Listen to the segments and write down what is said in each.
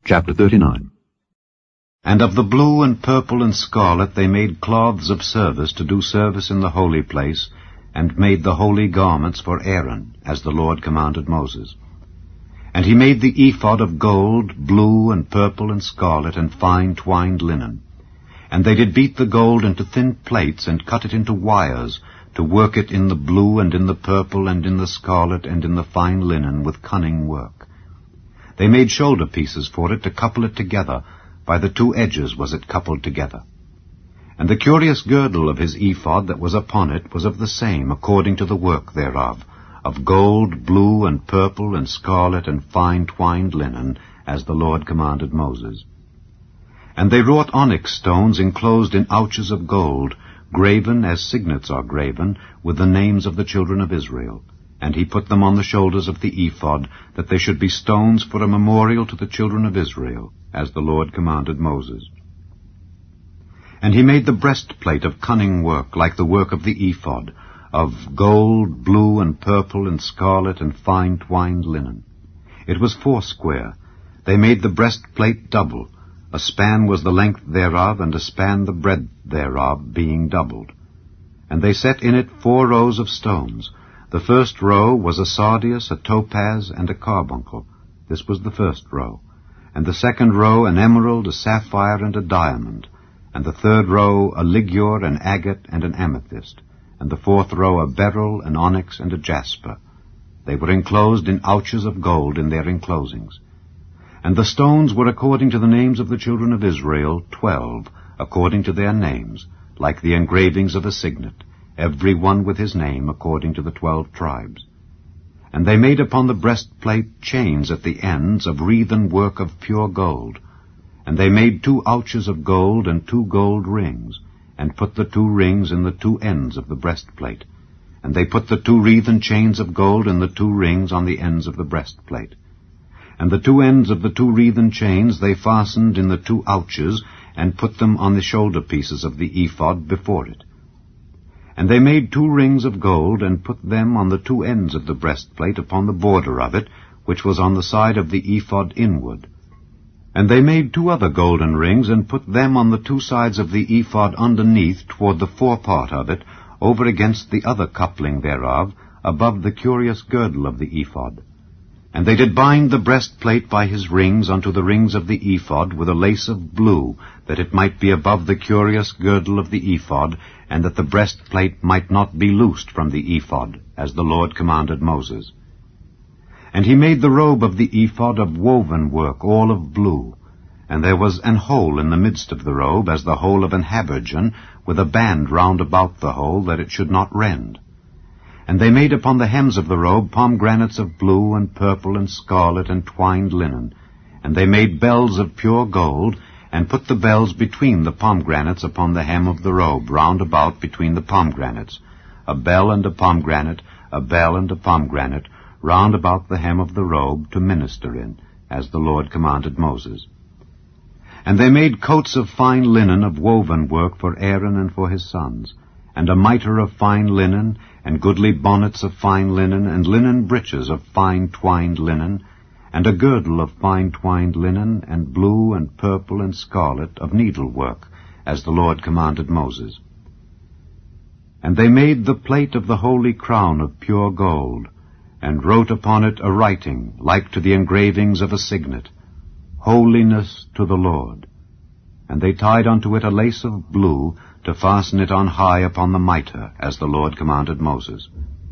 Chapter 39. And of the blue and purple and scarlet they made cloths of service to do service in the holy place, and made the holy garments for Aaron, as the Lord commanded Moses. And he made the ephod of gold, blue and purple and scarlet, and fine twined linen. And they did beat the gold into thin plates, and cut it into wires, to work it in the blue and in the purple and in the scarlet and in the fine linen with cunning work. They made shoulder pieces for it to couple it together. By the two edges was it coupled together. And the curious girdle of his ephod that was upon it was of the same, according to the work thereof, of gold, blue, and purple, and scarlet, and fine twined linen, as the Lord commanded Moses. And they wrought onyx stones enclosed in ouches of gold, graven as signets are graven, with the names of the children of Israel. And he put them on the shoulders of the ephod, that they should be stones for a memorial to the children of Israel, as the Lord commanded Moses. And he made the breastplate of cunning work, like the work of the ephod, of gold, blue, and purple, and scarlet, and fine twined linen. It was foursquare. They made the breastplate double. A span was the length thereof, and a span the breadth thereof, being doubled. And they set in it 4 rows of stones. The first row was a sardius, a topaz, and a carbuncle. This was the first row. And the second row an emerald, a sapphire, and a diamond. And the third row a ligure, an agate, and an amethyst. And the fourth row a beryl, an onyx, and a jasper. They were enclosed in ouches of gold in their enclosings. And the stones were according to the names of the children of Israel, 12, according to their names, like the engravings of a signet, every one with his name, according to the 12 tribes. And they made upon the breastplate chains at the ends of wreathen work of pure gold. And they made 2 ouches of gold and 2 gold rings, and put the 2 rings in the 2 ends of the breastplate. And they put the 2 wreathen chains of gold in the 2 rings on the ends of the breastplate. And the 2 ends of the 2 wreathen chains they fastened in the 2 ouches, and put them on the shoulder pieces of the ephod before it. And they made 2 rings of gold, and put them on the 2 ends of the breastplate upon the border of it, which was on the side of the ephod inward. And they made 2 other golden rings, and put them on the 2 sides of the ephod underneath toward the forepart of it, over against the other coupling thereof, above the curious girdle of the ephod. And they did bind the breastplate by his rings unto the rings of the ephod with a lace of blue, that it might be above the curious girdle of the ephod, and that the breastplate might not be loosed from the ephod, as the Lord commanded Moses. And he made the robe of the ephod of woven work, all of blue. And there was an hole in the midst of the robe, as the hole of an habergeon, with a band round about the hole, that it should not rend. And they made upon the hems of the robe pomegranates of blue and purple and scarlet and twined linen. And they made bells of pure gold, and put the bells between the pomegranates upon the hem of the robe, round about between the pomegranates, a bell and a pomegranate, a bell and a pomegranate, round about the hem of the robe, to minister in, as the Lord commanded Moses. And they made coats of fine linen of woven work for Aaron and for his sons, and a mitre of fine linen, and goodly bonnets of fine linen, and linen breeches of fine twined linen, and a girdle of fine twined linen, and blue and purple and scarlet of needlework, as the Lord commanded Moses. And they made the plate of the holy crown of pure gold, and wrote upon it a writing, like to the engravings of a signet, Holiness to the Lord. And they tied unto it a lace of blue, to fasten it on high upon the mitre, as the Lord commanded Moses.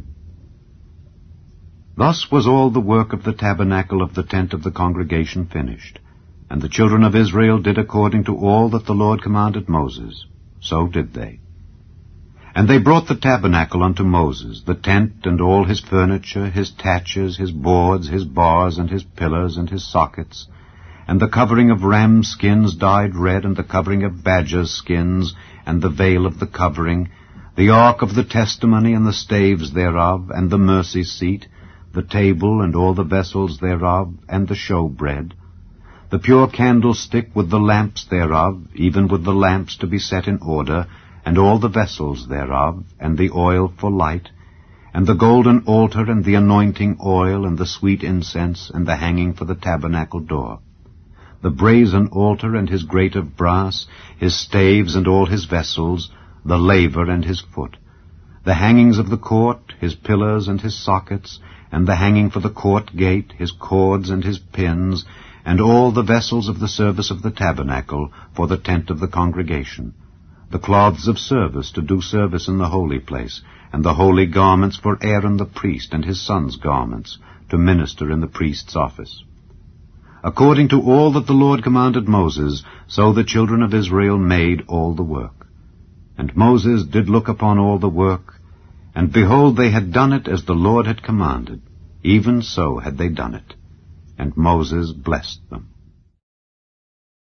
Thus was all the work of the tabernacle of the tent of the congregation finished. And the children of Israel did according to all that the Lord commanded Moses. So did they. And they brought the tabernacle unto Moses, the tent and all his furniture, his taches, his boards, his bars, and his pillars, and his sockets, and the covering of ram skins dyed red, and the covering of badgers' skins, and the veil of the covering, the ark of the testimony, and the staves thereof, and the mercy seat, the table, and all the vessels thereof, and the showbread, the pure candlestick with the lamps thereof, even with the lamps to be set in order, and all the vessels thereof, and the oil for light, and the golden altar, and the anointing oil, and the sweet incense, and the hanging for the tabernacle door, the brazen altar and his grate of brass, his staves and all his vessels, the laver and his foot, the hangings of the court, his pillars and his sockets, and the hanging for the court gate, his cords and his pins, and all the vessels of the service of the tabernacle for the tent of the congregation, the cloths of service to do service in the holy place, and the holy garments for Aaron the priest and his sons' garments, to minister in the priest's office. According to all that the Lord commanded Moses, so the children of Israel made all the work. And Moses did look upon all the work, and behold, they had done it as the Lord had commanded, even so had they done it. And Moses blessed them.